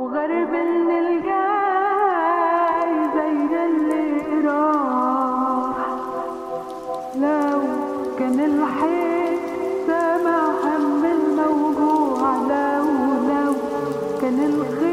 وغرب اللي الجاي زي اللي راح. لو كان الحيط سامع هم الموجوع، لو كان الخير